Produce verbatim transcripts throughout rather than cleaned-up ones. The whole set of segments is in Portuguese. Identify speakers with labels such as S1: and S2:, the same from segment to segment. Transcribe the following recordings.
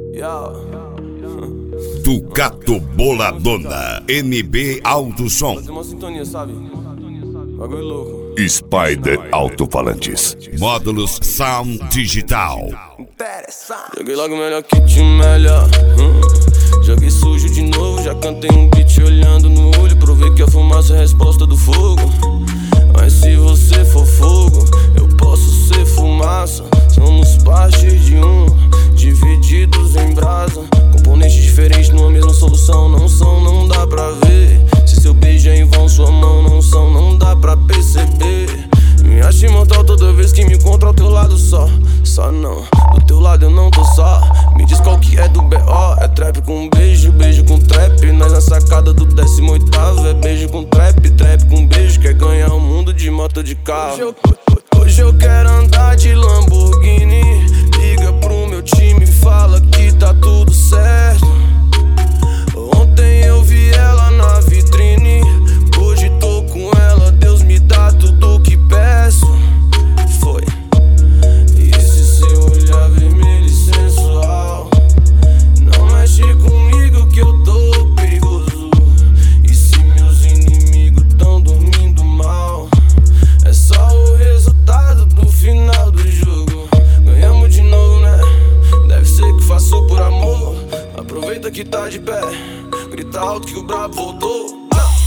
S1: Ducato Boladona, N B Alto Som.
S2: Fazer uma sintonia, sabe? Bagulho louco.
S1: Spider Alto-Falantes. Módulos Sound Digital.
S2: Joguei logo melhor que te melhor. hum. Joguei sujo de novo, já cantei um beat olhando no olho. Provei que a fumaça é a resposta do fogo. Mas se você for fogo, eu posso ser fumaça. Somos parte de um, divididos em brasa. Componentes diferentes numa mesma solução. Não são, não dá pra ver. Se seu beijo é em vão, sua mão não são, não dá pra perceber. Me acho imortal toda vez que me encontro ao teu lado só. Só não, do teu lado eu não tô só. Me diz qual que é do B O. É trap com beijo, beijo com trap. Nós na sacada do décimo oitavo. É beijo com trap, trap com beijo. Quer ganhar o mundo de moto de carro. Hoje eu, hoje eu quero andar de Lamborghini. Liga pro meu time, fala que tá tudo certo. Ontem eu vi ela na vitrine, hoje tô com ela. Deus me dá tudo que peço. Foi. E esse seu olhar vermelho e sensual não mexe comigo que eu tô perigoso. E se meus inimigos tão dormindo mal, é só o resultado do final do jogo. Ganhamos de novo, né? Deve ser que faço por amor. Aproveita que tá de pé, grita alto que o brabo voltou.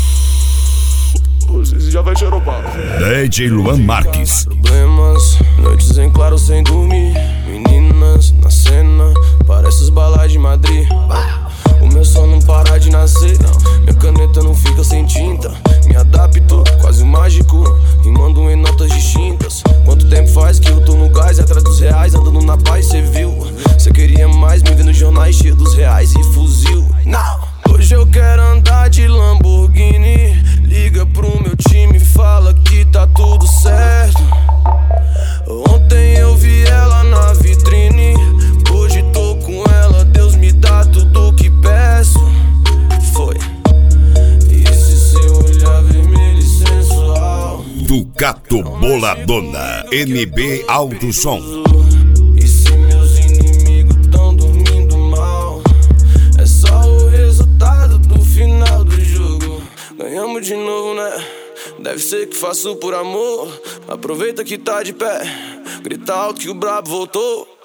S2: Você já vai xeropar.
S1: D J Luan Marques.
S2: Problemas, noites em claro sem dormir. Meninas na cena, parece os balais de Madrid. O meu som não para de nascer. Minha caneta não fica sem tinta. Me adapto, quase um mágico, rimando em notas distintas. Quanto tempo faz que eu tô no gás, atrás dos reais, andando na paz, cê viu? Cê queria mais, me vendo nos jornais cheio dos reais e fuzil. Não! Hoje eu quero andar de Lamborghini. Liga pro meu time, fala que tá tudo certo. Ontem eu vi ela na vitrine, hoje tô com ela. Deus me dá tudo que peço. Foi. E esse seu olhar vermelho e sensual.
S1: Ducato Boladona, N B Alto Som.
S2: E se meus inimigos tão dormindo mal, é só o resultado do final do jogo. Ganhamos de novo, né? Deve ser que faço por amor. Aproveita que tá de pé, grita alto que o brabo voltou.